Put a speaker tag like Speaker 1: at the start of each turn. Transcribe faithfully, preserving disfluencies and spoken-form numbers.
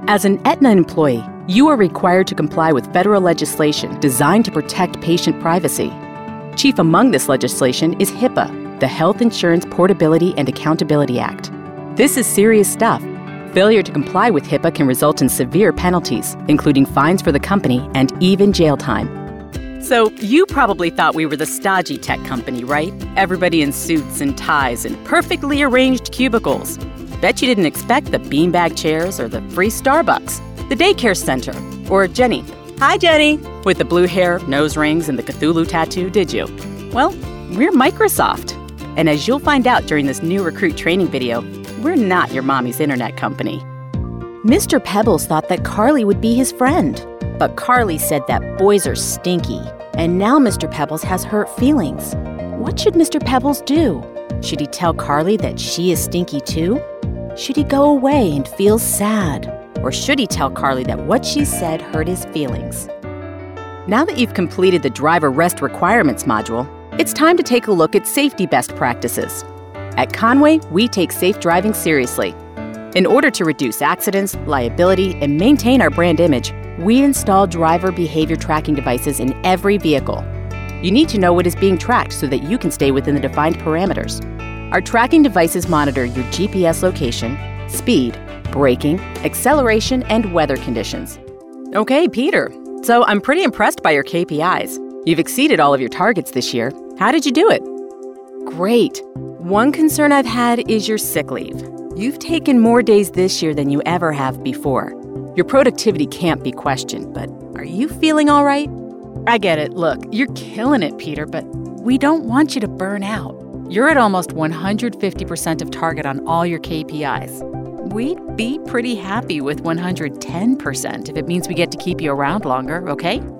Speaker 1: As an Aetna employee, you are required to comply with federal legislation designed to protect patient privacy. Chief among this legislation is HIPAA, the Health Insurance Portability and Accountability Act. This is serious stuff. Failure to comply with HIPAA can result in severe penalties, including fines for the company and even jail time. So you probably thought we were the stodgy tech company, right? Everybody in suits and ties and perfectly arranged cubicles. Bet you didn't expect the beanbag chairs or the free Starbucks, the daycare center, or Jenny. Hi, Jenny, with the blue hair, nose rings, and the Cthulhu tattoo, did you? Well, we're Microsoft. And as you'll find out during this new recruit training video, we're not your mommy's internet company. Mister Pebbles thought that Carly would be his friend. But Carly said that boys are stinky. And now Mister Pebbles has hurt feelings. What should Mister Pebbles do? Should he tell Carly that she is stinky too? Should he go away and feel sad? Or should he tell Carly that what she said hurt his feelings? Now that you've completed the driver rest requirements module, it's time to take a look at safety best practices. At Conway, we take safe driving seriously. In order to reduce accidents, liability, and maintain our brand image, we install driver behavior tracking devices in every vehicle. You need to know what is being tracked so that you can stay within the defined parameters. Our tracking devices monitor your G P S location, speed, braking, acceleration, and weather conditions. Okay, Peter, so I'm pretty impressed by your K P Is. You've exceeded all of your targets this year. How did you do it? Great. One concern I've had is your sick leave. You've taken more days this year than you ever have before. Your productivity can't be questioned, but are you feeling all right? I get it. Look, you're killing it, Peter, but we don't want you to burn out. You're at almost one hundred fifty percent of target on all your K P Is. We'd be pretty happy with one hundred ten percent if it means we get to keep you around longer, okay?